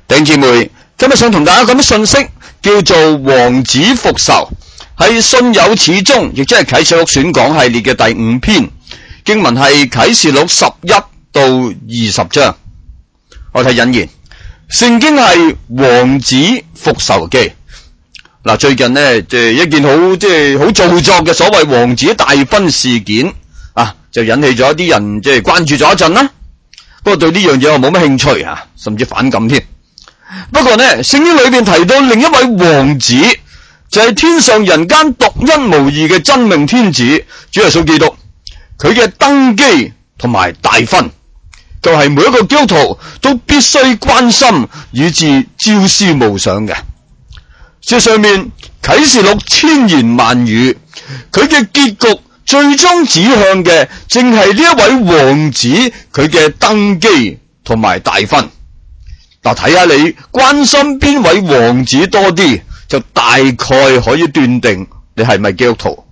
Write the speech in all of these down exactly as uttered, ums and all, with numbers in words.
弟兄姊妹，今日想同大家講啲信息，叫做王子復仇，係信有始終，亦即係啟示錄選講系列嘅第五篇經文，係啟示錄十一到二十章。我睇引言，聖經係王子復仇記。嗱，最近呢，即係一件好即係好造作嘅所謂王子大婚事件啊，就引起咗一啲人即係關注咗一陣啦。不過對呢樣嘢我冇乜興趣啊，甚至反感添。不過呢，聖經裏邊提到另一位王子，就係天上人間獨一無二嘅真命天子主耶穌基督，佢嘅登基同埋大婚，就係每一個基督徒都必須關心以至朝思暮想嘅。事實上面啟示錄千言萬語，佢嘅結局最終指向嘅正係呢一位王子佢嘅登基同埋大婚。嗱，睇下你關心邊位王子多啲，就大概可以斷定你係咪基督徒。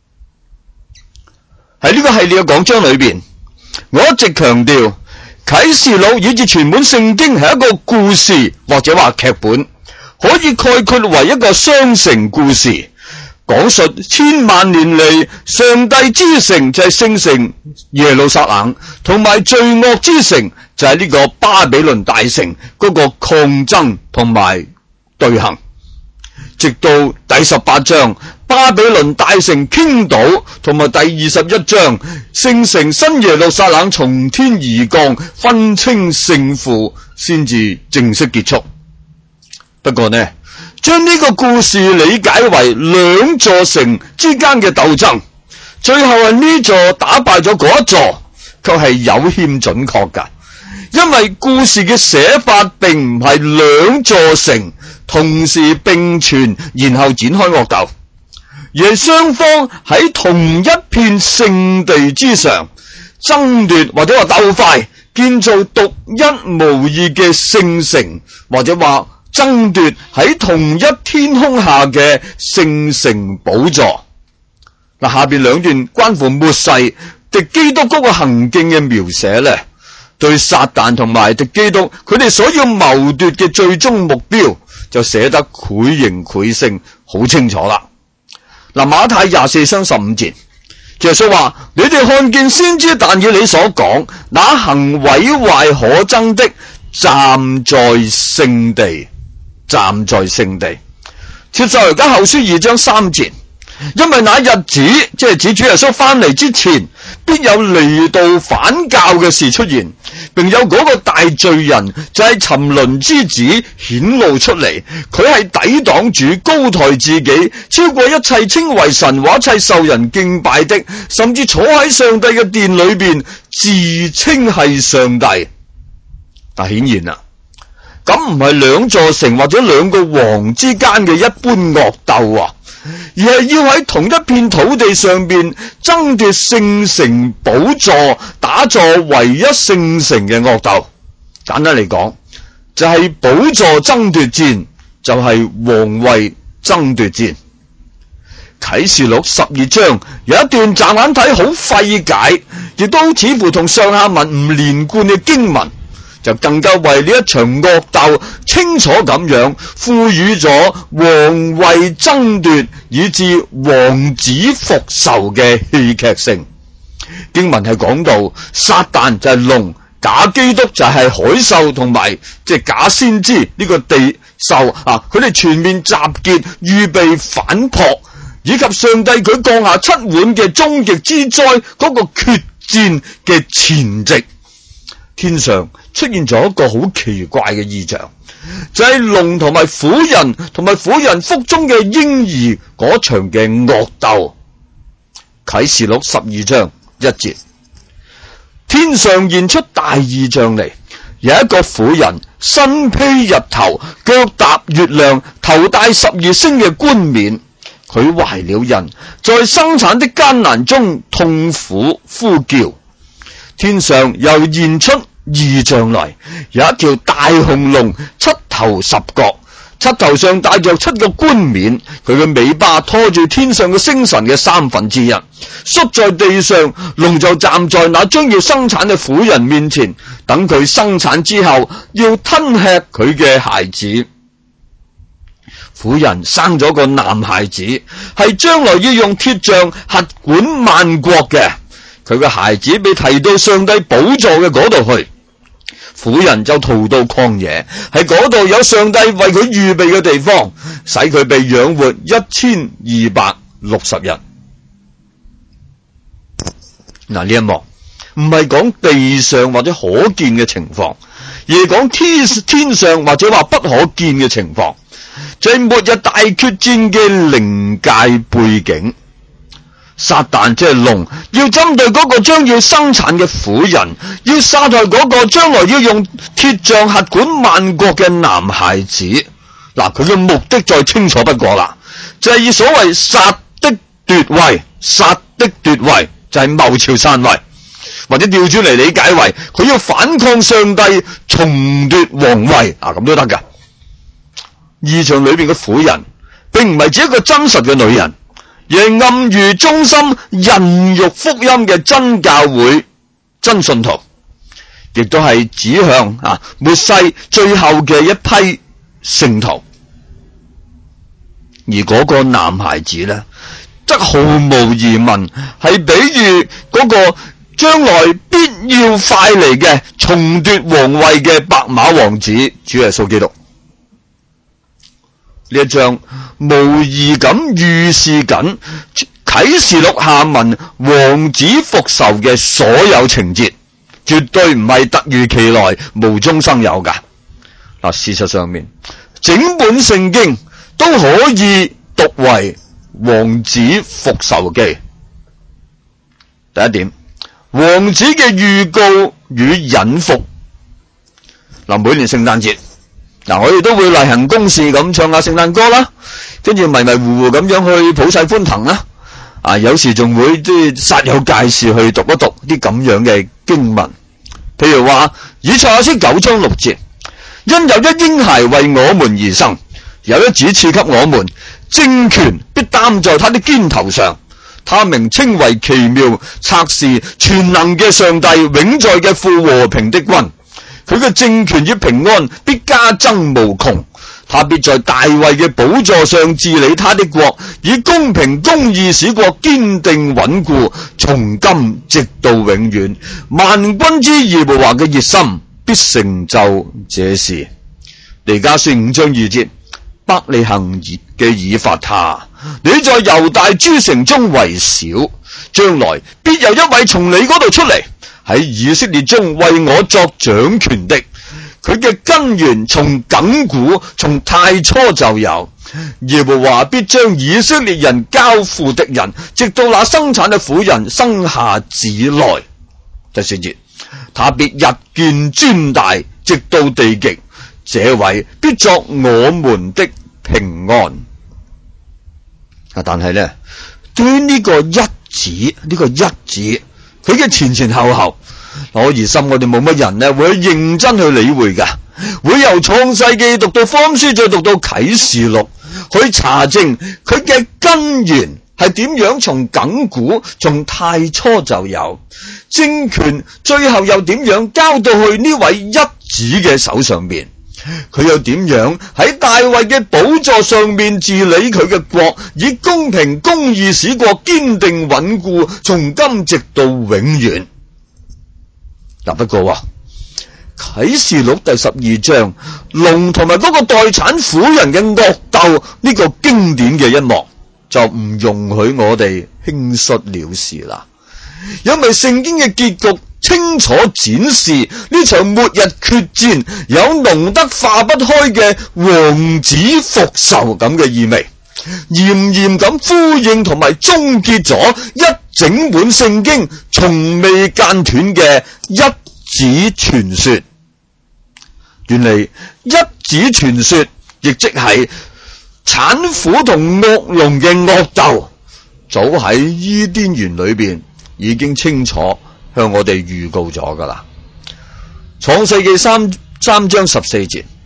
喺呢個系列嘅講章裏邊，我一直強調啟示錄以至全本聖經係一個故事或者話劇本，可以概括為一個雙城故事，講述千萬年嚟上帝之城就係聖城耶路撒冷，同埋罪惡之城就係呢個巴比倫大城嗰個抗爭同埋對行，直到第十八章巴比倫大城傾倒，同埋第二十一章聖城新耶路撒冷從天而降，分清勝負，先至正式結束。不過呢，將呢個故事理解為兩座城之間嘅鬥爭，最後係呢座打敗咗嗰一座，卻係有欠準確㗎。因為故事嘅寫法並唔係兩座城同時並存，然後展開惡鬥，而係雙方喺同一片聖地之上爭奪，或者話鬥快建造獨一無二嘅聖城，或者話爭奪喺同一天空下嘅聖城寶座。嗱，下邊兩段關乎末世敵基督嗰個行徑嘅描寫咧，對撒旦同埋敵基督佢哋所要謀奪嘅最終目標就寫得繪形繪聲，好清楚啦。嗱，馬太廿四章十五節，耶穌話：你哋看見先知但以理所講，那行毀壞可憎的站在聖地，站在聖地。帖撒羅尼迦後書二章三節，因為那日子即係指主耶穌翻嚟之前，必有離道反教嘅事出現，並有嗰個大罪人就係沉淪之子顯露出嚟，佢係抵擋主，高抬自己，超過一切稱為神或一切受人敬拜的，甚至坐喺上帝嘅殿裏邊，自稱係上帝。但顯然啦，咁唔係兩座城或者兩個王之間嘅一般惡鬥啊，而係要喺同一片土地上邊爭奪聖城寶座，打坐唯一聖城嘅惡鬥。簡單嚟講，就係、是、寶座爭奪戰，就係、是、皇位爭奪戰。啟示錄十二章有一段驟眼睇好費解，亦都似乎同上下文唔連貫嘅經文，就更加為呢一場惡鬥清楚咁樣賦予咗皇位爭奪以至王子復仇嘅戲劇性。經文係講到撒旦就係龍，假基督就係海獸，同埋即係假先知呢個地獸啊，佢哋全面集結預備反撲，以及上帝佢降下七碗嘅終極之災嗰個決戰嘅前夕。天上出現咗一個好奇怪嘅異象，就係龍同埋婦人同埋婦人腹中嘅嬰兒嗰場嘅惡鬥。啟示錄十二章一節，天上現出大異象嚟，有一個婦人身披日頭，腳踏月亮，頭戴十二星嘅冠冕，佢懷了孕，在生產的艱難中痛苦呼叫。天上又現出異象來，有一條大紅龍，七頭十角， 膝頭上帶着七個冠冕，佢嘅尾巴拖住天上嘅星辰嘅三分之一，摔在地上。龍就站在那將要生產嘅婦人面前，等佢生產之後要吞吃佢嘅孩子。婦人生咗個男孩子，係將來要用鐵杖轄管萬國嘅。佢嘅孩子被提到上帝寶座嘅嗰度去，婦人就逃到曠野，喺嗰度有上帝為佢預備嘅地方，使佢被養活一千二百六十日。嗱，呢一幕唔係講地上或者可見嘅情況，而係講天天上或者話不可見嘅情況，就係末日大決戰嘅靈界背景。撒旦即係龍，要針對嗰個將要生產嘅婦人，要殺害嗰個將來要用鐵杖轄管萬國嘅男孩子。嗱，佢嘅目的再清楚不過啦，就係、是、以所謂殺的奪位，殺的奪位就係謀朝篡位，或者調轉嚟理解為佢要反抗上帝，重奪皇位啊，咁都得噶。異象裏邊嘅婦人並唔係指一個真實嘅女人，而係暗喻忠心孕育福音嘅真教會真信徒，亦都係指向啊末世最後嘅一批聖徒。而嗰個男孩子呢，則毫無疑問係比喻嗰個將來必要快嚟嘅重奪皇位嘅白馬王子主耶穌基督。呢一章無疑咁預示緊啟示錄下文王子復仇嘅所有情節，絕對唔係突如其來無中生有噶。嗱，事實上面整本聖經都可以讀為王子復仇記。第一點，王子嘅預告與隱伏。嗱，每年聖誕節，嗱，我哋都會例行公事咁唱下聖誕歌啦，跟住迷迷糊糊咁樣去普世歡騰啦。啊，有時仲會即係煞有介事去讀一讀啲咁樣嘅經文，譬如話以賽亞書九章六節，因有一嬰孩為我們而生，有一子賜給我們，政權必擔在他的肩頭上，他名稱為奇妙、策士、全能嘅上帝、永在嘅父、和平的君。佢嘅政權與平安必加增無窮，他必在大衛嘅寶座上治理他的國，以公平公義使國堅定穩固，從今直到永遠。萬軍之耶和華嘅熱心必成就這事。彌迦書五章二節，伯利恆嘅以法他，你在猶大諸城中為小，將來必有一位從你嗰度出嚟，喺以色列中為我作掌權的。佢嘅根源從亙古，從太初就有。耶和華必將以色列人交付敵人，直到那生產嘅婦人生下子來。第四節，他必日見尊大，直到地極，這位必作我們的平安。啊，但係呢，對於呢個一子，呢、這個一子，佢嘅前前後後，我疑心我哋冇乜人呢會認真去理會噶，會由創世記讀到福音書，再讀到啟示錄，去查證佢嘅根源係點樣，從亙古，從太初就有，政權最後又點樣交到去呢位一子嘅手上邊，佢又點樣喺大衛嘅寶座上面治理佢嘅國，以公平公義使國堅定穩固，從今直到永遠。嗱，不過啊，啟示錄第十二章龍同埋嗰個代產婦人嘅惡鬥呢個經典嘅一幕，就唔容許我哋輕率了事啦。因為聖經嘅結局清楚展示呢場末日決戰有濃得化不開嘅王子復仇咁嘅意味，嚴嚴咁呼應同埋終結咗一整本聖經從未間斷嘅一子傳說。原嚟一子傳說亦即係產婦同惡龍嘅惡鬥，早喺伊甸園裏邊已經清楚向我哋預告咗噶啦。創世記三三章十四節，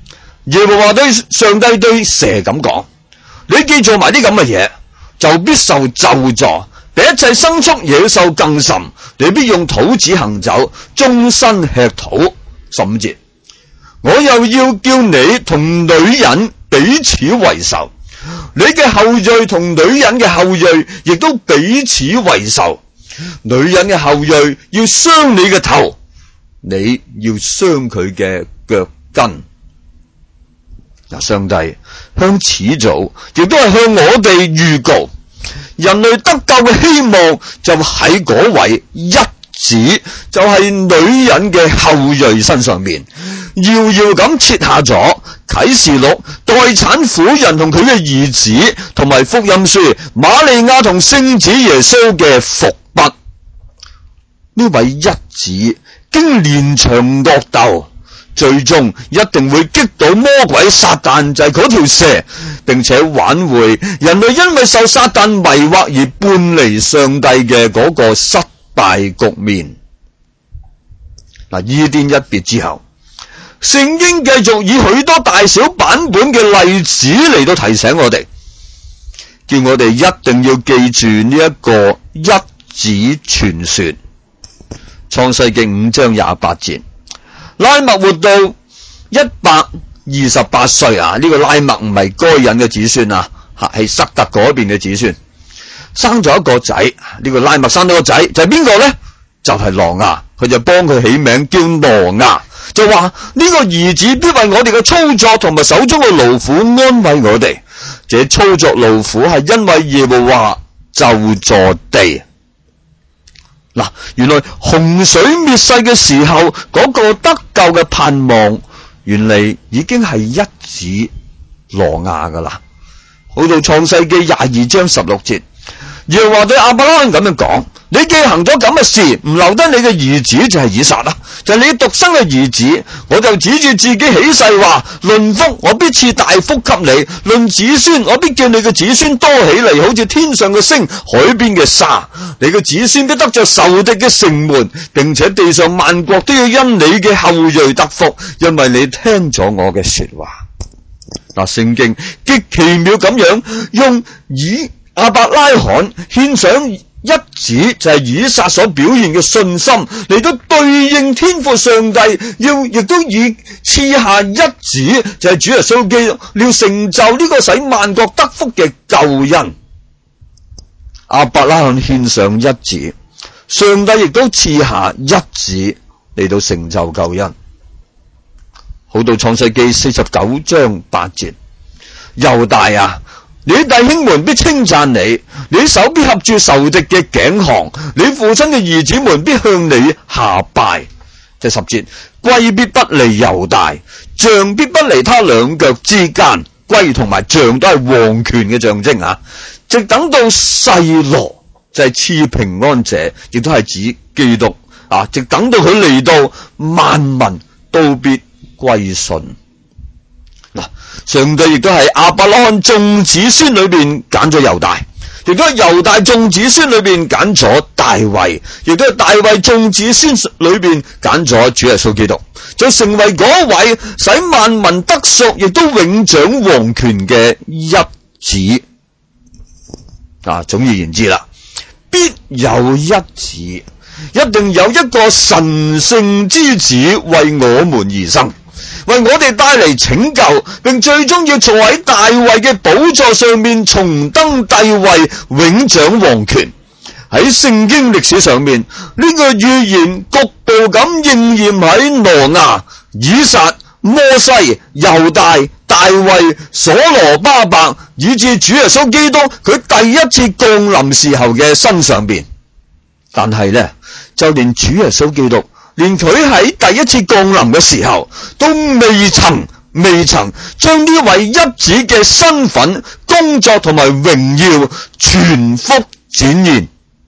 耶和華對上帝對蛇咁講：你既做埋啲咁嘅嘢，就必受咒詛，比一切牲畜野獸更甚。你必用肚子行走，終身吃土。十五節，我又要叫你同女人彼此為仇，你嘅後裔同女人嘅後裔亦都彼此為仇。女人嘅後裔要傷你嘅頭，你要傷佢嘅腳跟。嗱，上帝向始祖亦都係向我哋預告，人類得救嘅希望就喺嗰位一子，就係女人嘅後裔身上面，遙遙咁設下咗啟示錄待產婦人同佢嘅兒子，同埋福音書瑪利亞同聖子耶穌嘅伏筆。呢位一子經連場惡鬥，最終一定會擊倒魔鬼撒旦，就係嗰條蛇，並且挽回人類因為受撒旦迷惑而叛離上帝嘅嗰個失敗局面。嗱，伊甸一別之後，聖經繼續以許多大小版本嘅例子嚟到提醒我哋，叫我哋一定要記住呢一個一子傳說。創世記五章廿八節，拉麥活到一百二十八歲啊！呢、這個拉麥唔係該隱嘅子孫啊，係塞特嗰邊嘅子孫，生咗一個仔。呢、這個拉麥生咗個仔，就係邊個呢？就係挪亞，佢就幫佢起名叫挪亞，就話呢、這個兒子必為我哋嘅操作同埋手中嘅勞苦安慰我哋。這操作勞苦係因為耶和華咒詛地。嗱，原來洪水滅世嘅時候，嗰、那個得救嘅盼望，原嚟已經係一子挪亞噶啦。好到創世記廿二章十六節，耶和華對亞伯拉罕咁樣講：你既行咗咁嘅事，唔留低你嘅兒子就係以撒啦，就係、是、你獨生嘅兒子，我就指住自己起誓話：論福我必賜大福給你，論子孫我必叫你嘅子孫多起嚟，好似天上嘅星、海邊嘅沙。你嘅子孫必得着仇敵嘅城門，並且地上萬國都要因你嘅後裔得福，因為你聽咗我嘅說話。嗱，聖經極奇妙咁樣用以亞伯拉罕獻上一子，就係以撒所表現嘅信心嚟到對應天父上帝，要亦都以賜下一子，就係主耶穌基督，要成就呢個使萬國得福嘅救恩。亞伯拉罕獻上一子，上帝亦都賜下一子嚟到成就救恩。好到創世記四十九章八節，猶大啊，你弟兄們必稱讚你，你手必合住仇敵嘅頸項，你父親嘅兒子們必向你下拜。第十節，龜必不離猶大，杖必不離他兩腳之間。龜同埋杖都係王權嘅象徵啊！直等到細羅，就係賜平安者，亦都係指基督啊！直等到佢嚟到，萬民都必歸順。嗱，上帝亦都係亞伯拉罕眾子孫裏邊揀咗猶大，亦都係猶大眾子孫裏邊揀咗大衛，亦都係大衛眾子孫裏邊揀咗主耶穌基督，就成為嗰位使萬民得贖，亦都永掌王權嘅一子。啊，總而言之啦，必有一子，一定有一個神聖之子為我們而生，為我哋帶嚟拯救，並最終要坐喺大衛嘅寶座上面重登帝位，永掌王權。喺聖經歷史上面，呢、這個預言局部咁應驗喺挪亞、以撒、摩西、猶大、大衛、所羅巴伯，以至主耶穌基督佢第一次降臨時候嘅身上邊。但係呢，就連主耶穌基督，連佢喺第一次降臨嘅時候，都未曾未曾將呢位一子嘅身份、工作同埋榮耀全幅展現。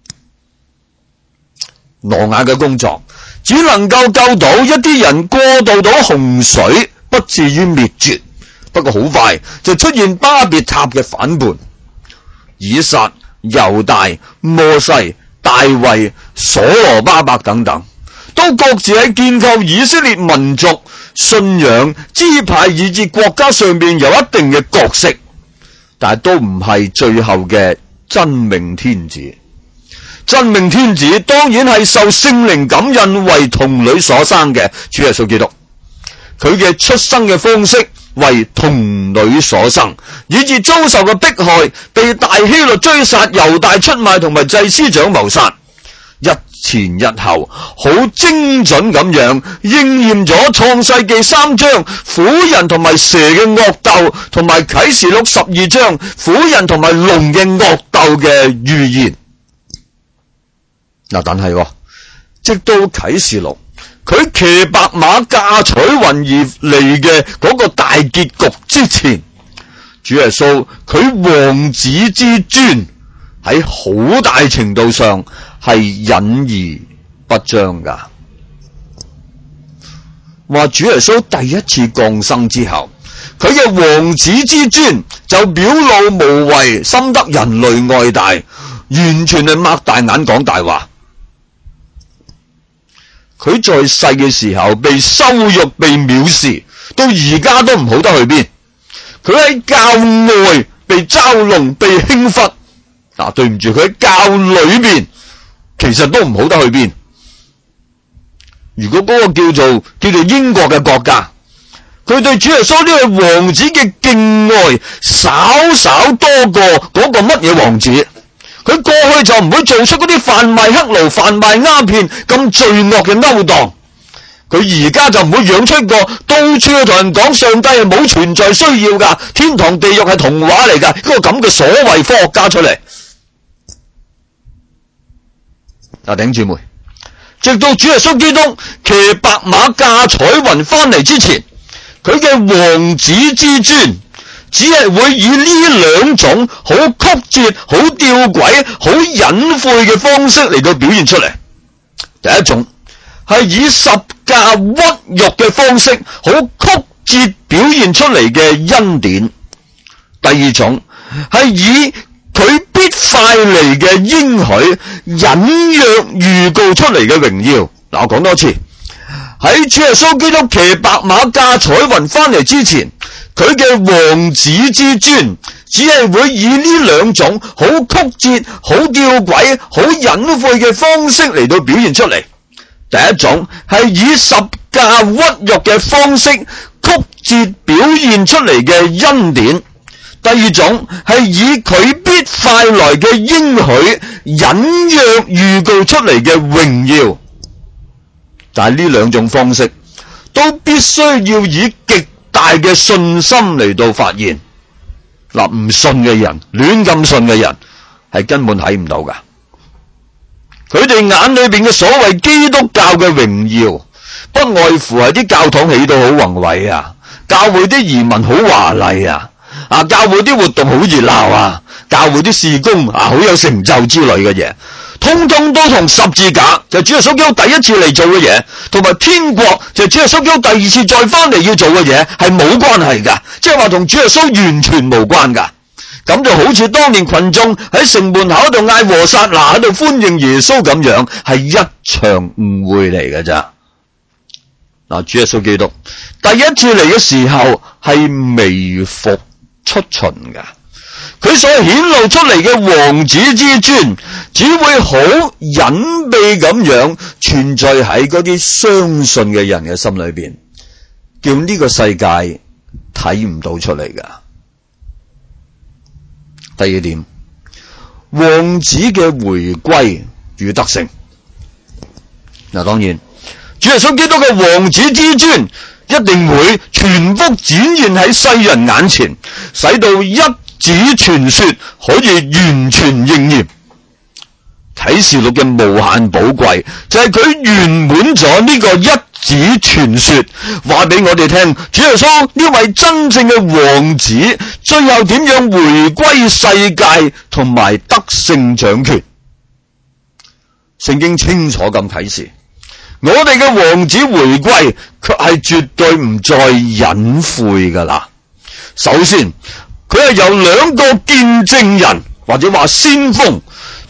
挪亞嘅工作只能夠救到一啲人過渡到洪水，不至於滅絕。不過好快就出現巴別塔嘅反叛，以撒、猶大、摩西、大衛、所羅巴伯等等， 都各自喺建構以色列民族信仰、支派以至國家上面有一定嘅角色，但係都唔係最後嘅真命天子。真命天子當然係受聖靈感孕為童女所生嘅主耶穌基督，佢嘅出生嘅方式為童女所生，以致遭受嘅迫害，被大希律追殺，猶大出賣同埋祭司長謀殺，一前一後好精準咁樣應驗咗創世記三章婦人同埋蛇嘅惡鬥，同埋啟示錄十二章婦人同埋龍嘅惡鬥嘅預言。嗱，但係直到啟示錄佢騎白馬駕彩雲而嚟嘅嗰個大結局之前，主耶穌佢王子之尊喺好大程度上係隱而不彰噶。話主耶穌第一次降生之後，佢嘅王子之尊就表露無遺，深得人類愛戴，完全係擘大眼講大話。佢在世嘅時候被羞辱、被藐視，到而家都唔好得去邊。佢喺教外被嘲弄、被輕忽。嗱，對唔住，佢喺教裏面其實都唔好得去邊。如果嗰個叫做叫做英國嘅國家，佢對主耶穌呢位王子嘅敬愛稍稍多過嗰個乜嘢王子。佢過去就唔會做出嗰啲販賣黑奴、販賣鴉片咁罪惡嘅勾當。佢而家就唔會養出一個到處去同人講上帝係冇存在需要噶，天堂地獄係童話嚟噶，一個咁嘅所謂科學家出嚟。啊，弟兄姊妹，直到主耶穌基督騎白馬駕彩雲翻嚟之前，佢嘅王子之尊只係會以呢兩種好曲折、好吊詭、好隱晦嘅方式嚟到表現出嚟。第一種係以十架屈辱嘅方式，好曲折表現出嚟嘅恩典；第二種係以佢必快嚟嘅應許隱約預告出嚟嘅榮耀。嗱，我講多次，喺主耶穌基督騎白馬駕彩雲翻嚟之前，佢嘅王子之尊只係會以呢兩種好曲折、好吊詭、好隱晦嘅方式嚟到表現出嚟。第一種係以十架屈辱嘅方式曲折表現出嚟嘅恩典，第二種係以佢必快來嘅應許隱約預告出嚟嘅榮耀。但係呢兩種方式都必須要以極大嘅信心嚟到發現。嗱，唔信嘅人，亂咁信嘅人係根本睇唔到噶。佢哋眼裏邊嘅所謂基督教嘅榮耀，不外乎係啲教堂起到好宏偉啊，教會啲移民好華麗啊，啊，教會啲活動好熱鬧啊，教會啲事工啊好有成就之類嘅嘢，通通都同十字架就係主耶穌基督第一次嚟做嘅嘢，同埋天國就係主耶穌基督第二次再翻嚟要做嘅嘢係冇關係噶，即係話同主耶穌完全無關噶。咁就好似當年群眾喺城門口度嗌和散那喺度歡迎耶穌咁樣，係一場誤會嚟嘅咋。嗱，主耶穌基督第一次嚟嘅時候係微服出巡噶，佢所顯露出嚟嘅王子之尊只會好隱秘咁樣存在喺嗰啲相信嘅人嘅心裏邊，叫呢個世界睇唔到出嚟噶。第二點，王子嘅回歸與得勝。嗱，當然主耶穌基督嘅王子之尊一定會全幅展現喺世人眼前，使到一紙傳說可以完全應驗。啟示錄嘅無限寶貴就係佢圓滿咗呢個一紙傳說，話俾我哋聽主耶穌呢位真正嘅王子最後點樣回歸世界同埋得勝掌權。聖經清楚咁啟示，我哋嘅王子回歸卻係絕對唔再隱晦噶啦。首先佢係由兩個見證人或者話先鋒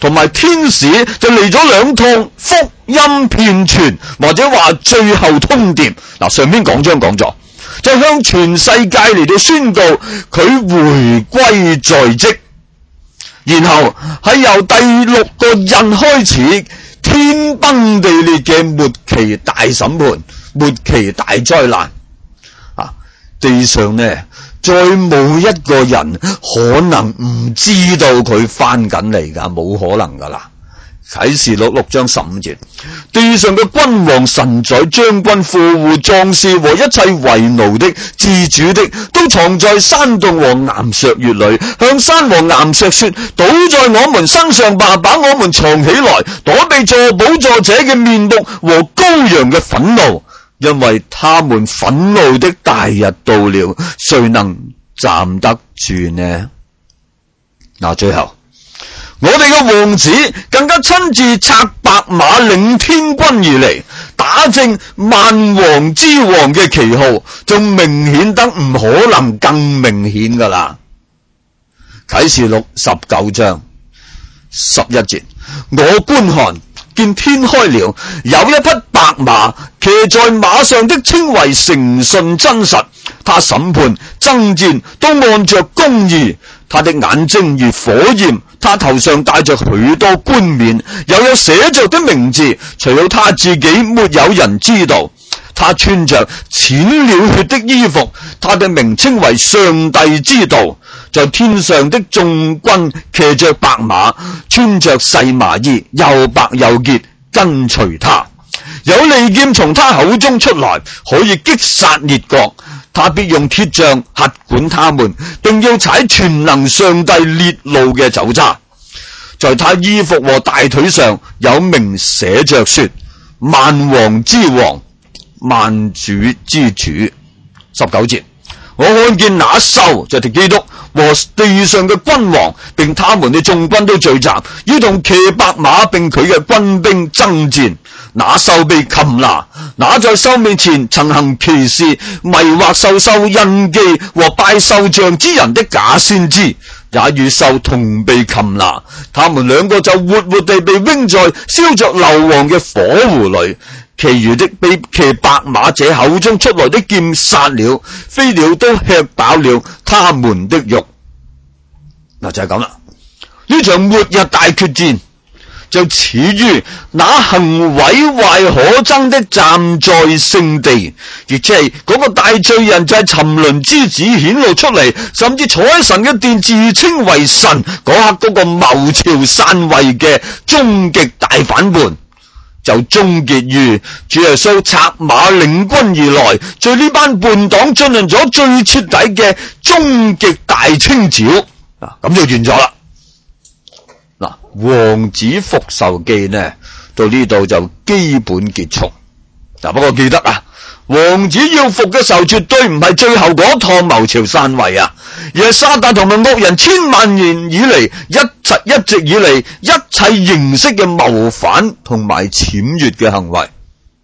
同埋天使就嚟咗兩趟福音遍傳，或者話最後通牒。嗱，上邊講章講咗，就向全世界嚟到宣告佢回歸在即。然後係由第六個印開始，天崩地裂嘅末期大審判、末期大災難啊！地上呢，再冇一個人可能唔知道佢翻緊嚟噶，冇可能噶啦。啟示錄六章十五節，地上嘅君王、神宰、將軍、富戶、壯士和一切為奴的、自主的，都藏在山洞和岩石穴裏，向山和岩石說：倒在我們身上吧，把我們藏起來，躲避坐寶座者嘅面目和羔羊嘅憤怒，因為他們憤怒的大日到了，誰能站得住呢？嗱，最後我哋嘅王子更加親自策白馬領天軍而嚟，打正萬王之王嘅旗號，就明顯得唔可能更明顯噶啦。啟示錄十九章十一節，我觀看見天開了，有一匹白馬，騎在馬上的稱為誠信真實，他審判爭戰都按着公義，他的眼睛如火焰，他頭上戴着許多冠冕，又有寫着的名字，除了他自己沒有人知道。他穿着濺了血的衣服，他的名稱為上帝之道。在天上的眾軍騎着白馬，穿着細麻衣，又白又潔，跟隨他。有利劍從他口中出來，可以擊殺列國。他必用鐵杖轄管他們，並要踩全能上帝烈怒嘅酒渣。在他衣服和大腿上有名寫着說：萬王之王，萬主之主。十九節，我看見那獸就係基督和地上嘅君王並他們嘅眾軍都聚集，要同騎白馬並佢嘅軍兵爭戰。那獸被擒拿，那在獸面前曾行奇事、迷惑受獸印記和拜獸像之人的假先知，也與獸同被擒拿。他們兩個就活活地被扔在燒着硫磺嘅火湖裏。其餘的被騎白馬者口中出來的劍殺了，飛鳥都吃飽了他們的肉。嗱，就係咁啦。呢場末日大決戰就似於那行毀壞可憎的站在聖地，亦即係嗰個大罪人就係沉淪之子顯露出嚟，甚至坐喺神嘅殿自稱為神嗰刻嗰個謀朝篡位嘅終極大反叛，就終結於主耶穌策馬領軍而來，在呢班叛黨進行咗最徹底嘅終極大清剿。嗱，咁就完咗啦。嗱，王子復仇記呢，到呢度就基本結束。嗱，不過記得啊，王子要復嘅時候，絕對唔係最後嗰趟謀朝篡位啊，而係撒旦同埋惡人千萬年以嚟一直一直以嚟一切形式嘅謀反同埋僭越嘅行為。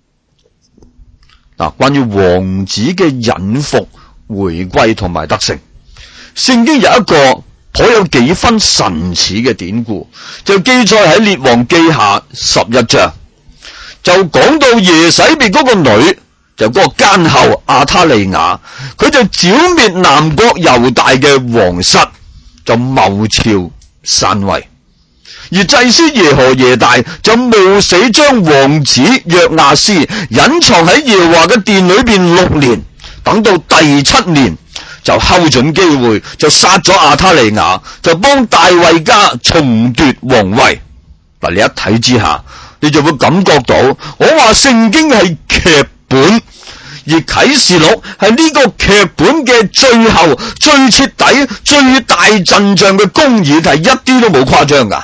嗱，關於王子嘅隱伏、回歸同埋得勝，聖經有一個頗有幾分神似嘅典故，就記載喺列王記下十一章，就講到耶洗別嗰個女，就嗰個奸后亞他利雅，佢就剿滅南國猶大嘅皇室，就謀朝篡位。而祭司耶何耶大就冒死將王子約亞斯隱藏喺耶和華嘅殿裏邊六年，等到第七年就睺準機會就殺咗亞他利雅，就幫大衛家重奪皇位。嗱，你一睇之下，你就會感覺到，我話聖經係劇本，而啟示錄係呢個劇本嘅最後最徹底最大陣仗嘅公義，係一啲都冇誇張噶。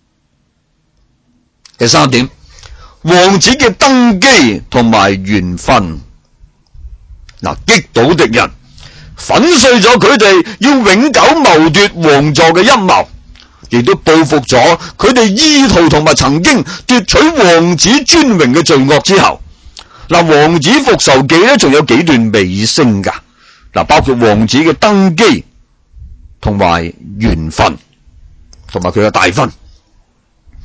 第三點，王子嘅登基同埋元勳，嗱，擊倒敵人，粉碎咗佢哋要永久謀奪王座嘅陰謀，亦都報復咗佢哋意圖同埋曾經奪取王子尊榮嘅罪惡之後。嗱，王子復仇記咧仲有幾段尾聲噶，嗱，包括王子嘅登基同埋元勳同埋佢嘅大婚。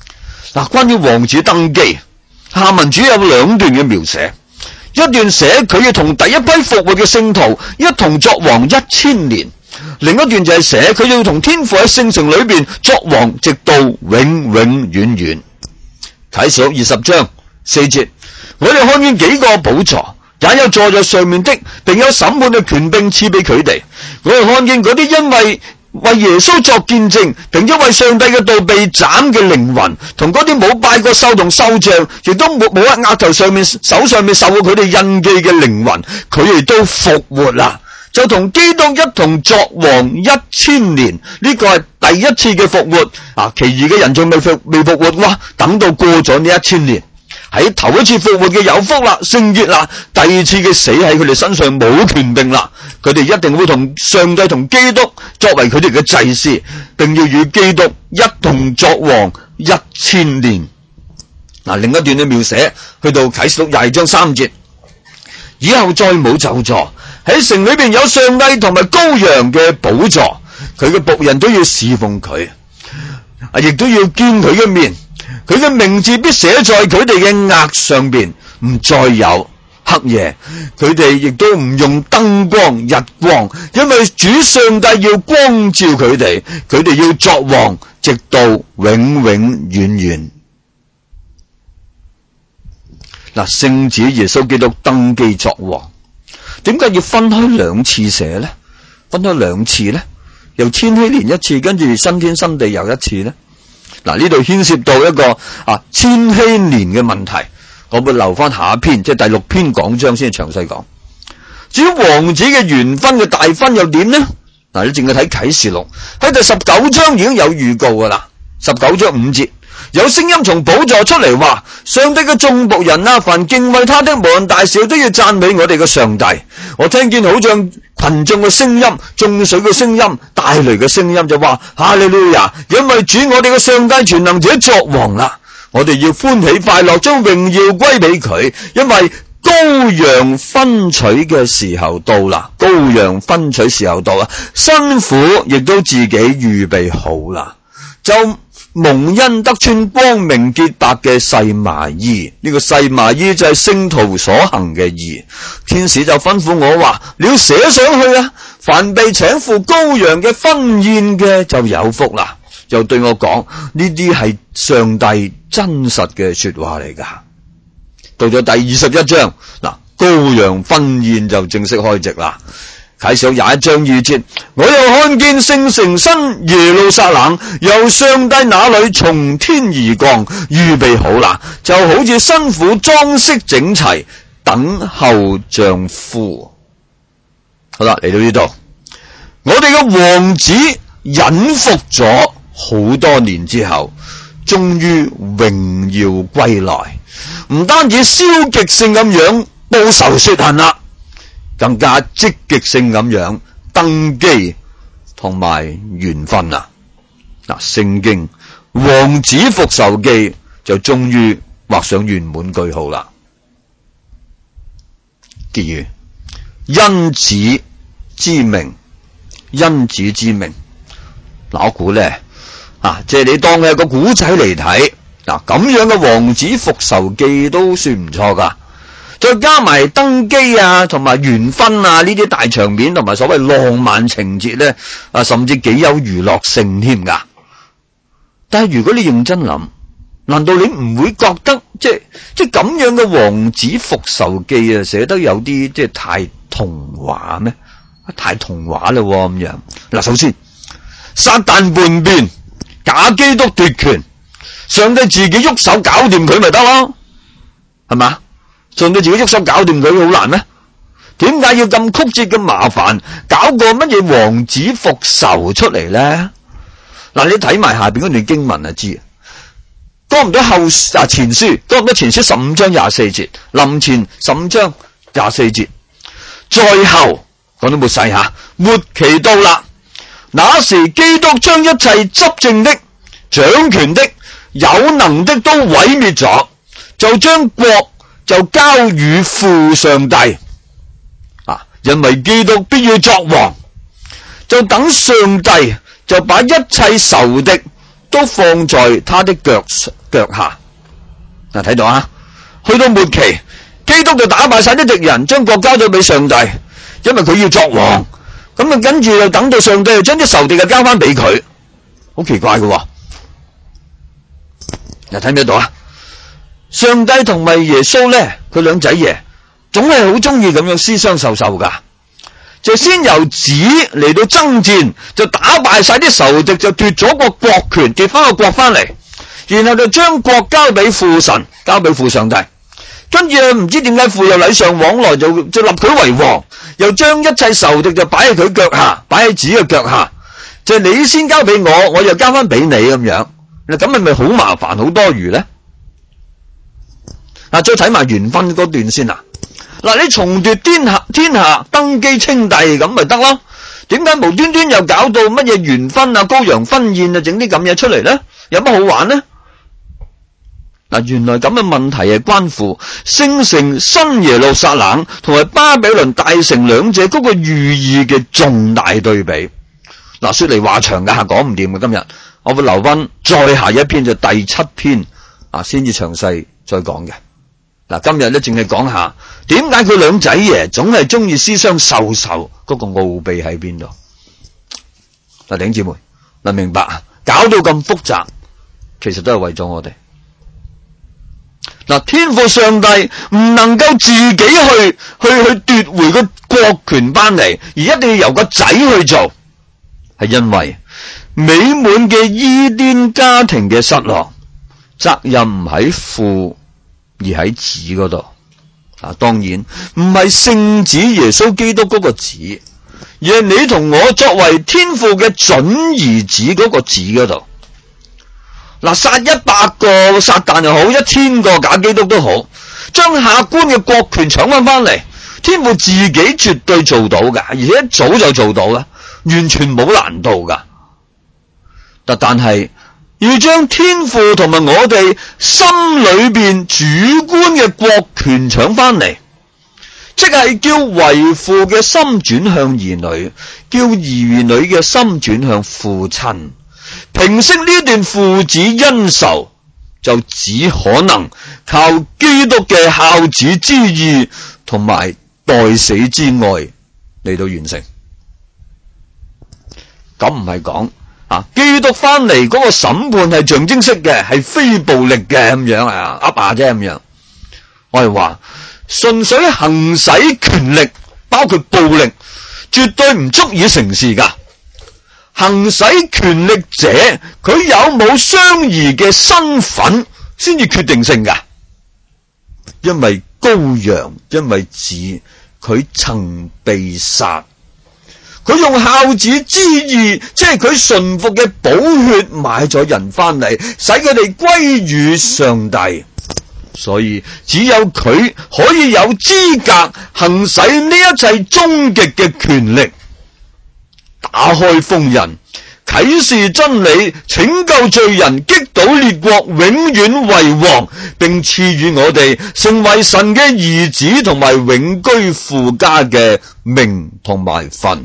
嗱，關於王子登基，下文主有兩段嘅描寫，一段寫佢要同第一批復活嘅聖徒一同作王一千年，另一段就係寫佢要同天父喺聖城裏邊作王，直到永永遠遠。啟示錄二十章四節，我哋看見幾個寶座，也有坐在上面的，並有審判嘅權柄賜俾佢哋。我哋看見嗰啲因為為耶穌作見證，並且為上帝嘅道被斬嘅靈魂，同嗰啲冇拜過獸同獸像，亦都冇冇喺額頭上面手上面受過佢哋印記嘅靈魂，佢哋都復活啦，就同基督一同作王一千年。呢個係第一次嘅復活啊！其餘嘅人仲未復未復活，哇！等到過咗呢一千年，喺頭一次復活嘅有福啦，聖潔啦；第二次嘅死喺佢哋身上冇權柄啦，佢哋一定會同上帝同基督作為佢哋嘅祭司，並要與基督一同作王一千年。嗱，另一段嘅描寫去到啟示錄廿二章三節，以後再冇咒詛，喺城裏邊有上帝同埋羔羊嘅寶座，佢嘅僕人都要侍奉佢，啊，亦都要見佢嘅面。佢嘅名字必寫在佢哋嘅額上邊，唔再有黑夜。佢哋亦都唔用燈光、日光，因為主上帝要光照佢哋，佢哋要作王，直到永永遠遠。嗱，聖子耶穌基督登基作王，點解要分開兩次寫呢？分開兩次呢？由千禧年一次，跟住新天新地又一次呢？嗱，呢度牽涉到一個啊千禧年嘅問題，我會留翻下一篇，即係第六篇講章先詳細講。至於王子嘅元勳嘅大婚又點呢？嗱，你淨係睇啟示錄，喺第十九章已經有預告噶啦。十九章五節，有聲音從寶座出嚟話：上帝嘅眾僕人啊，凡敬畏他的，無論大小，都要讚美我哋嘅上帝。我聽見好像群眾嘅聲音、眾水嘅聲音、大雷嘅聲音，就話：哈利路亞！因為主我哋嘅上帝全能者作王啦，我哋要歡喜快樂，將榮耀歸俾佢，因為羔羊分取嘅時候到啦，羔羊分取時候到啦，新婦亦都自己預備好啦，就蒙恩得穿光明潔白嘅細麻衣，呢、這個細麻衣就係聖徒所行嘅義。天使就吩咐我話：你要寫上去啊！凡被請赴羔羊嘅婚宴嘅就有福啦。又對我講：呢啲係上帝真實嘅說話嚟噶。到咗第二十一章，嗱，羔羊婚宴就正式開席啦。啟示錄廿一章二節，我又看見聖城新耶路撒冷由上帝那裏從天而降，預備好啦，就好似新婦裝飾整齊，等候丈夫。好啦，嚟到呢度，我哋嘅王子隱伏咗好多年之後，終於榮耀歸來，唔單止消極性咁樣報仇雪恨啦，更加積極性咁樣登基同埋元勳啊！嗱，聖經王子復仇記就終於畫上圓滿句號啦。結語：因子之名，因子之名。嗱，我估咧啊，即係你當佢係個古仔嚟睇，嗱，咁樣嘅王子復仇記都算唔錯噶。再加埋登基啊，同埋元勳啊，呢啲大場面同埋所謂浪漫情節咧，啊，甚至幾有娛樂性添噶。但係如果你認真諗，難道你唔會覺得即係即係咁樣嘅王子復仇記啊，寫得有啲即係太童話咩？太童話啦咁樣。嗱，首先撒旦叛變，假基督奪權，上帝自己喐手搞掂佢咪得咯？係嘛？上帝自己喐手搞掂佢好難咩？點解要咁曲折嘅麻煩搞個乜嘢王子復仇出嚟咧？嗱，你睇埋下邊嗰段經文就知。哥林多後啊前書，哥林多前書十五章廿四節，林前十五章廿四節，最後講到末世吓，末期到啦，那時基督將一切執政的、掌權的、有能的都毀滅咗，就將國就交與父上帝啊，因為基督必要作王，就等上帝就把一切仇敵都放在他的腳腳下。嗱，睇到啊，去到末期，基督就打敗晒啲敵人，將國交咗俾上帝，因為佢要作王。咁啊，跟住就等到上帝就將啲仇敵就交翻俾佢，好奇怪嘅喎。嗱，睇唔睇到啊？上帝同埋耶穌咧，佢兩仔爺總係好中意咁樣私相授受噶，就先由子嚟到爭戰，就打敗晒啲仇敵，就奪咗個國權，奪翻個國翻嚟，然後就將國交俾父神，交俾父上帝。跟住唔知點解父又禮尚往來，就就立佢為王，又將一切仇敵就擺喺佢腳下，擺喺子嘅腳下，就係你先交俾我，我又交翻俾你咁樣。嗱，咁係咪好麻煩好多餘咧？嗱，再睇埋元勳嗰段先啊！嗱，你重奪天下，天下登基稱帝咁咪得咯？點解無端端又搞到乜嘢元勳啊、羔羊婚宴啊，整啲咁嘢出嚟咧？有乜好玩呢？嗱，原來咁嘅問題係關乎聖城新耶路撒冷同埋巴比倫大城兩者嗰個寓意嘅重大對比。嗱，說嚟話長噶，講唔掂嘅今日，我會留翻再下一篇就第七篇啊，先至詳細再講嘅。嗱，今日咧淨係講下點解佢兩仔爺總係中意私相授受，嗰個奧秘喺邊度？嗱，弟兄姊妹，嗱，明白啊？搞到咁複雜，其實都係為咗我哋。嗱，天父上帝唔能夠自己去去去奪回個國權翻嚟，而一定要由個仔去做，係因為美滿嘅伊甸家庭嘅失落，責任唔喺父而喺子嗰度。啊，當然唔係聖子耶穌基督嗰個子，而係你同我作為天父嘅準兒子嗰個子嗰度。嗱，殺一百個撒旦又好，一千個假基督都好，將客觀嘅國權搶翻翻嚟，天父自己絕對做到噶，而且一早就做到啦，完全冇難度噶。但但係要將天父同埋我哋心裏邊主觀嘅國權搶翻嚟，即係叫為父嘅心轉向兒女，叫兒女嘅心轉向父親。平息呢段父子恩仇，就只可能靠基督嘅孝子之義同埋代死之愛嚟到完成。咁唔係講啊，基督翻嚟嗰個審判係象徵式嘅，係非暴力嘅咁樣啊，噏下啫咁樣。我係話純粹行使權力，包括暴力，絕對唔足以成事噶。行使權力者，佢有冇相宜嘅身份先至決定性噶。因為羔羊，因為子，佢曾被殺，佢用孝子之義，即係佢順服嘅寶血買咗人翻嚟，使佢哋歸於上帝。所以只有佢可以有資格行使呢一切終極嘅權力，打開封印，啟示真理，拯救罪人，擊倒列國，永遠為王，並賜予我哋成為神嘅兒子同埋永居父家嘅名同埋份。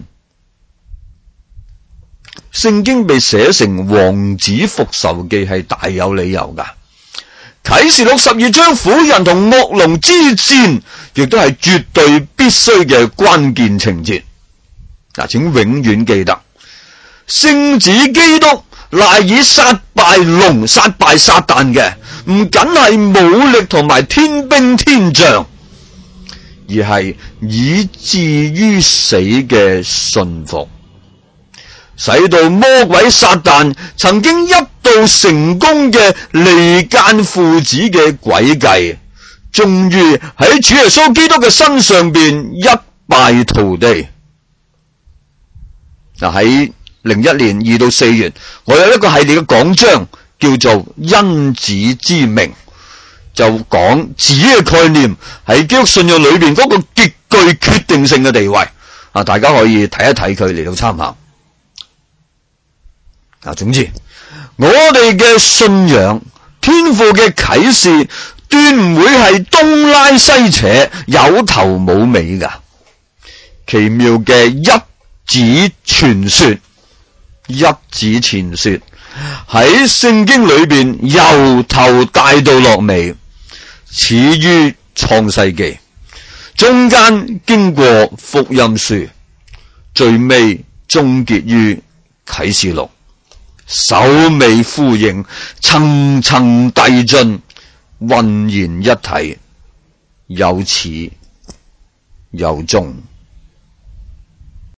聖經被寫成王子復仇記係大有理由噶。啟示錄十二章婦人同惡龍之戰，亦都係絕對必須嘅關鍵情節。嗱，請永遠記得，聖子基督賴以殺敗龍、殺敗撒旦嘅，唔僅係武力同埋天兵天將，而係以至於死嘅信服，使到魔鬼撒旦曾經一度成功嘅離間父子嘅詭計，終於喺主耶穌基督嘅身上邊一敗塗地。嗱，喺零一年二到四月，我有一個系列嘅講章叫做因子之名，就講子嘅概念喺基督信仰裏邊嗰個極具決定性嘅地位啊，大家可以睇一睇佢嚟到參考。啊，總之我哋嘅信仰天父嘅啟示斷唔會係東拉西扯有頭冇尾噶，奇妙嘅一子傳說一指前說，喺聖經裏邊由頭帶到落尾，始於創世記，中間經過福音書，最尾終結於啟示錄，首尾呼應，層層遞進，渾然一體，有始有終。